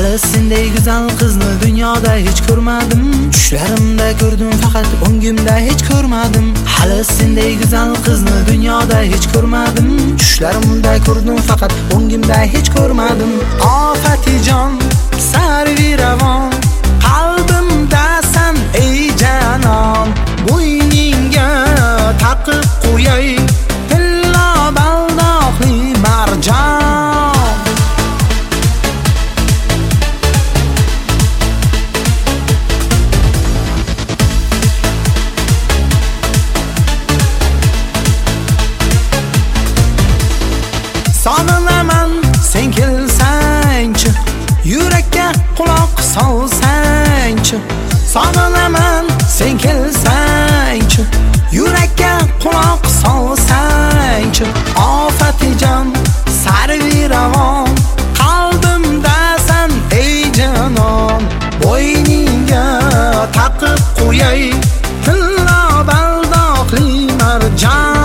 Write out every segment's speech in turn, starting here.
Hali sendek go'zal qizni dunyoda hech ko'rmadim. Tushlarimda ko'rdim faqat o'ngimda hech ko'rmadim. Hali sendek go'zal qizni dunyoda hech ko'rmadim. Tushlarimda ko'rdim faqat o'ngimda hech ko'rmadim. Ofatijon sarviravon qalbimdasan ey janon. Bo'yningga taqib qo'yay tilla baldoqli marjon. Sog'inaman sen kelsangchi, yurakka quloq solsangchi. Sog'inaman sen kelsangchi, yurakka quloq solsangchi. Ofatijon sarviravon qalbimdasan ey janon. Bo'yningga taqib qo'yay tilla baldoqli marjon.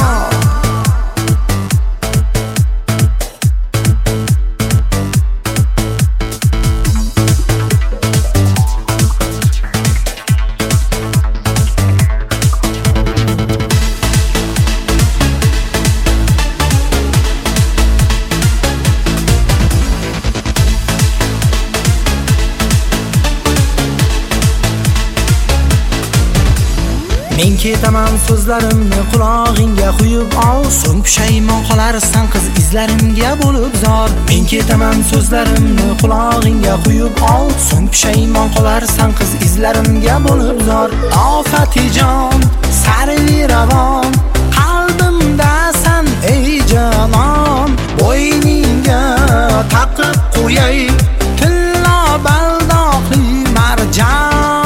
Men ketaman so'zlarimni qulog'ingga quyib ol. So'ng pushaymon qolarsan qiz izlarimga bo'lib zor. Men ketaman so'zlarimni qulog'ingga quyib ol. So'ng pushaymon qolarsan qiz izlarimga bo'lib zor. Ofatijon sarviravon qalbimdasan ey janon. Bo'yningga taqib qo'yay tilla baldoqli marjon.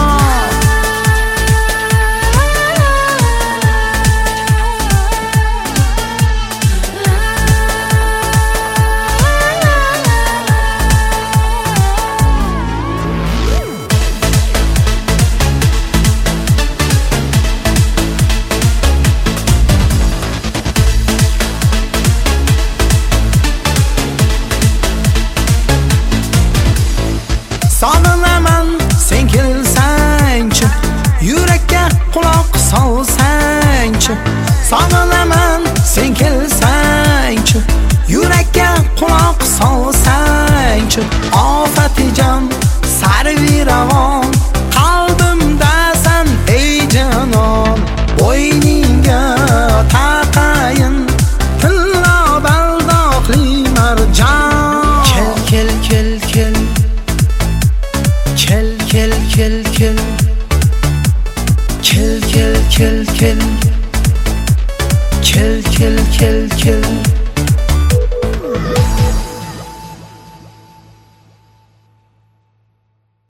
Sog'inaman sen kelsangchi, yurakka quloq solsangchi. Sog'inaman sen kelsangchi, yurakka quloq solsangchi. Ofatijon sarviravon qalbimdasan ey janon. Bo'yningga taqayin tilla baldoqli marjon. Kel kel kel kel kel kel kel kel kel kel kel kel kel kel kel kel